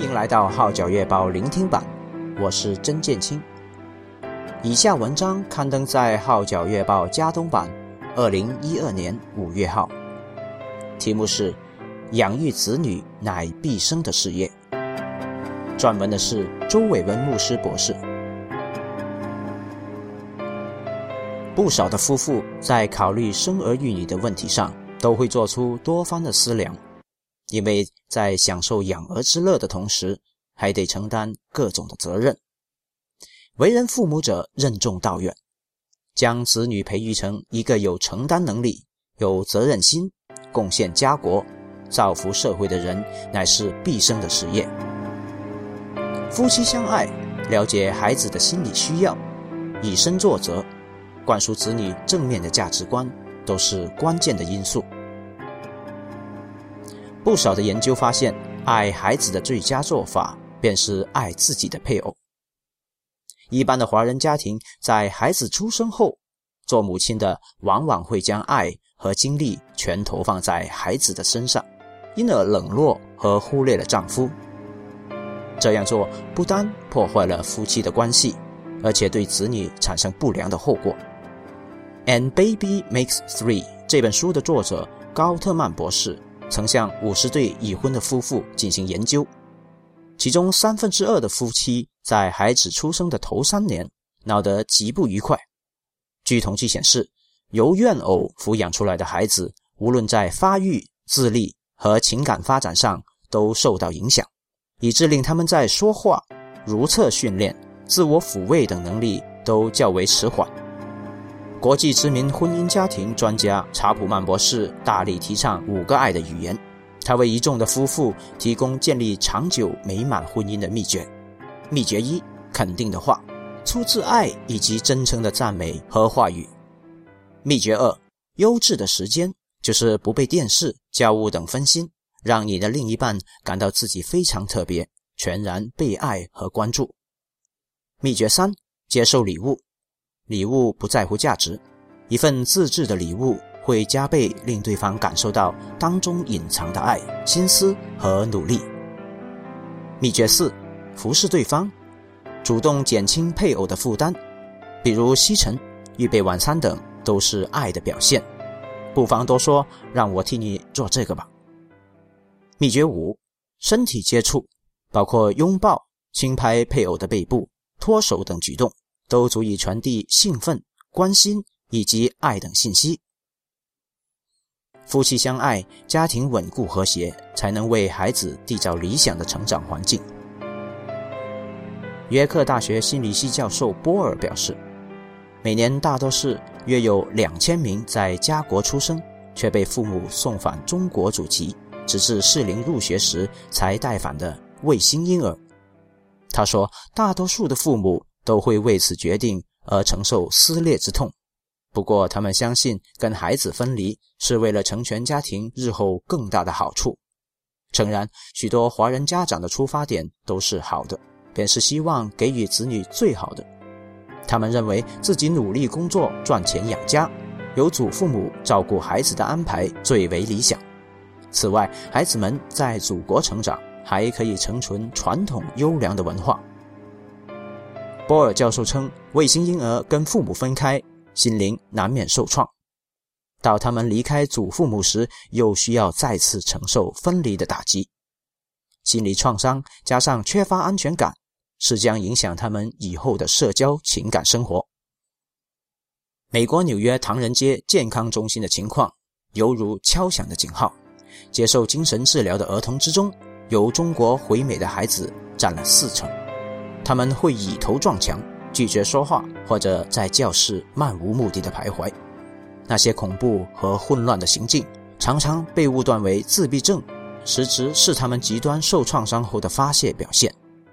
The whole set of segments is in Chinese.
迎来到号角月报聆听版，我是曾建清。以下文章刊登在号角月报加东版2012年5月号，题目是养育子女乃毕生的事业，撰文的是周伟文牧师博士。不少的夫妇在考虑生儿育女的问题上，都会做出多番的思量，因为在享受养儿之乐的同时，还得承担各种的责任。为人父母者任重道远，将子女培育成一个有承担能力、有责任心、贡献家国、造福社会的人，乃是毕生的事业。夫妻相爱，了解孩子的心理需要，以身作则，灌输子女正面的价值观，都是关键的因素。不少的研究发现，爱孩子的最佳做法便是爱自己的配偶。一般的华人家庭在孩子出生后，做母亲的往往会将爱和精力全投放在孩子的身上，因而冷落和忽略了丈夫。这样做不单破坏了夫妻的关系，而且对子女产生不良的后果。And Baby Makes Three 这本书的作者高特曼博士曾向50对已婚的夫妇进行研究，其中2/3的夫妻在孩子出生的头3年闹得极不愉快。据统计显示，由怨偶抚养出来的孩子，无论在发育、智力和情感发展上都受到影响，以致令他们在说话、如厕训练、自我抚慰等能力都较为迟缓。国际知名婚姻家庭专家查普曼博士大力提倡5个爱的语言，他为一众的夫妇提供建立长久美满婚姻的秘诀。秘诀1：肯定的话，出自爱以及真诚的赞美和话语。秘诀2：优质的时间，就是不被电视、家务等分心，让你的另一半感到自己非常特别，全然被爱和关注。秘诀3：接受礼物。礼物不在乎价值，一份自制的礼物会加倍令对方感受到当中隐藏的爱、心思和努力。秘诀4：服侍对方，主动减轻配偶的负担，比如吸尘、预备晚餐等，都是爱的表现。不妨多说，让我替你做这个吧。秘诀5：身体接触，包括拥抱、轻拍配偶的背部、托手等举动，都足以传递兴奋、关心以及爱等信息。夫妻相爱，家庭稳固和谐，才能为孩子缔造理想的成长环境。约克大学心理系教授波尔表示，每年大多是约有2000名在家国出生却被父母送返中国祖籍，直至适龄入学时才带返的卫星婴儿。他说，大多数的父母都会为此决定而承受撕裂之痛，不过他们相信跟孩子分离是为了成全家庭日后更大的好处。诚然，许多华人家长的出发点都是好的，便是希望给予子女最好的。他们认为自己努力工作赚钱养家，由祖父母照顾孩子的安排最为理想。此外，孩子们在祖国成长，还可以承传传统优良的文化。波尔教授称，卫星婴儿跟父母分开，心灵难免受创，到他们离开祖父母时，又需要再次承受分离的打击。心理创伤加上缺乏安全感，是将影响他们以后的社交情感生活。美国纽约唐人街健康中心的情况犹如敲响的警号，接受精神治疗的儿童之中，由中国回美的孩子占了40%。他们会以头撞墙，拒绝说话，或者在教室漫无目的的徘徊。那些恐怖和混乱的行径常常被误断为自闭症，实质是他们极端受创伤后的发泄表现。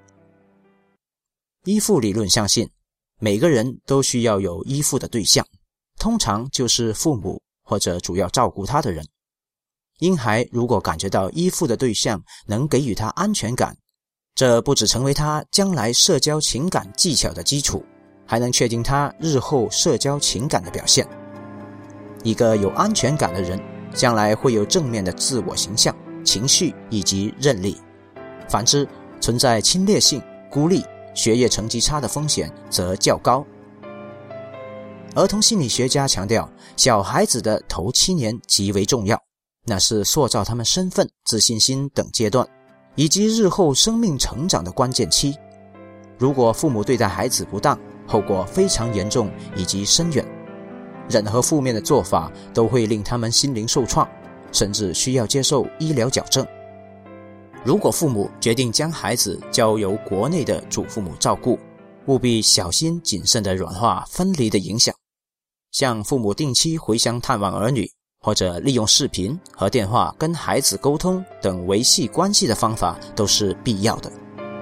依附理论相信，每个人都需要有依附的对象，通常就是父母或者主要照顾他的人。婴孩如果感觉到依附的对象能给予他安全感，这不只成为他将来社交情感技巧的基础，还能确定他日后社交情感的表现。一个有安全感的人，将来会有正面的自我形象、情绪以及韧力。反之， 存在侵略性、孤立、学业成绩差的风险则较高。儿童心理学家强调，小孩子的头7年极为重要，那是塑造他们身份、自信心等阶段，以及日后生命成长的关键期。如果父母对待孩子不当，后果非常严重以及深远。任何负面的做法都会令他们心灵受创，甚至需要接受医疗矫正。如果父母决定将孩子交由国内的祖父母照顾，务必小心谨慎地软化分离的影响。向父母定期回乡探望儿女，或者利用视频和电话跟孩子沟通等维系关系的方法都是必要的。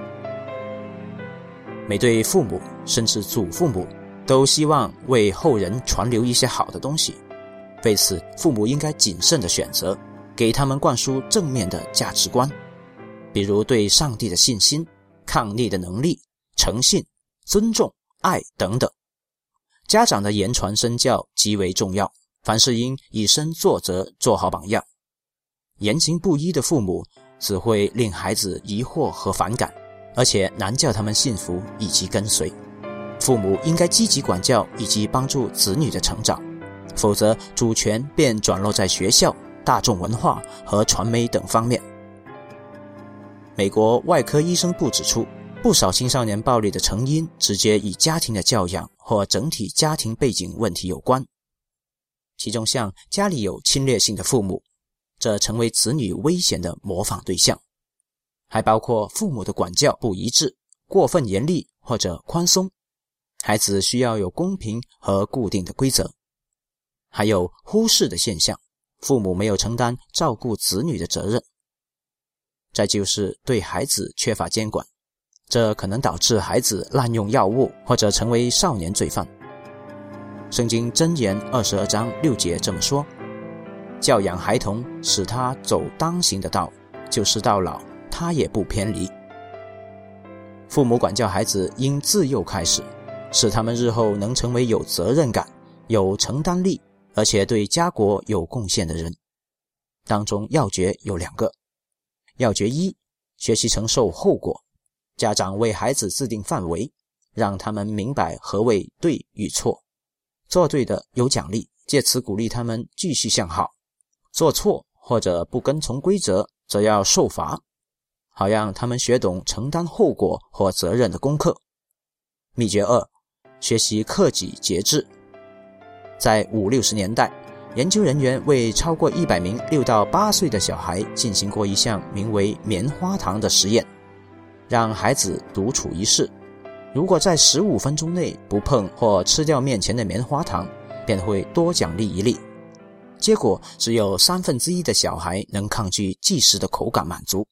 每对父母甚至祖父母都希望为后人传留一些好的东西，为此父母应该谨慎地选择，给他们灌输正面的价值观，比如对上帝的信心、抗逆的能力、诚信、尊重、爱等等。家长的言传身教极为重要，凡事应以身作则，做好榜样。言行不一的父母只会令孩子疑惑和反感，而且难叫他们信服以及跟随。父母应该积极管教以及帮助子女的成长，否则主权便转落在学校、大众文化和传媒等方面。美国外科医生部指出，不少青少年暴力的成因直接与家庭的教养或整体家庭背景问题有关。其中像家里有侵略性的父母，这成为子女危险的模仿对象，还包括父母的管教不一致、过分严厉或者宽松，孩子需要有公平和固定的规则。还有忽视的现象，父母没有承担照顾子女的责任。再就是对孩子缺乏监管，这可能导致孩子滥用药物或者成为少年罪犯。圣经箴言22章6节这么说，教养孩童，使他走当行的道，就是到老他也不偏离。父母管教孩子应自幼开始，使他们日后能成为有责任感、有承担力，而且对家国有贡献的人。当中要诀有2个。要诀1，学习承受后果，家长为孩子制定范围，让他们明白何谓对与错。做对的有奖励，借此鼓励他们继续向好；做错或者不跟从规则，则要受罚，好让他们学懂承担后果或责任的功课。秘诀2，学习克己节制。在50、60年代，研究人员为超过100名6到8岁的小孩进行过一项名为棉花糖的实验，让孩子独处一室，如果在15分钟内不碰或吃掉面前的棉花糖，便会多奖励1粒。结果只有1/3的小孩能抗拒即时的口感满足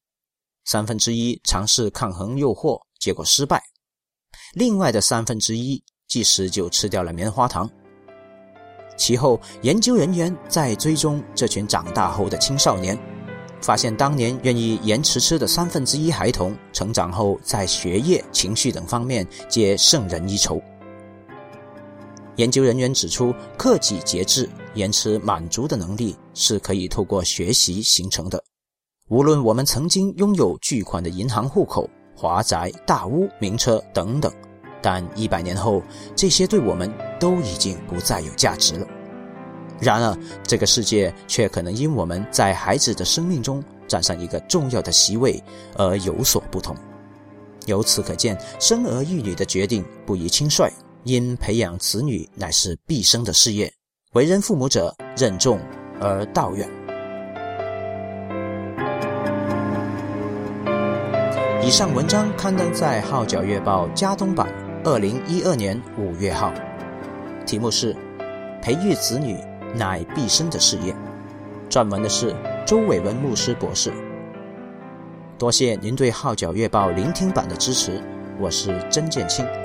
，1/3尝试抗衡诱惑，结果失败，另外的1/3即时就吃掉了棉花糖。其后研究人员在追踪这群长大后的青少年，发现当年愿意延迟吃的1/3孩童，成长后在学业、情绪等方面皆胜人一筹。研究人员指出，克己节制、延迟满足的能力是可以透过学习形成的。无论我们曾经拥有巨款的银行户口、华宅、大屋、名车等等，但100年后，这些对我们都已经不再有价值了。然而，这个世界却可能因我们在孩子的生命中占上一个重要的席位而有所不同。由此可见，生儿育女的决定不宜轻率，因培养子女乃是毕生的事业，为人父母者任重而道远。以上文章刊登在《号角月报》加东版2012年5月号，题目是培育子女乃毕生的事业，撰文的是周伟文牧师博士。多谢您对《号角月报》聆听版的支持，我是曾建清。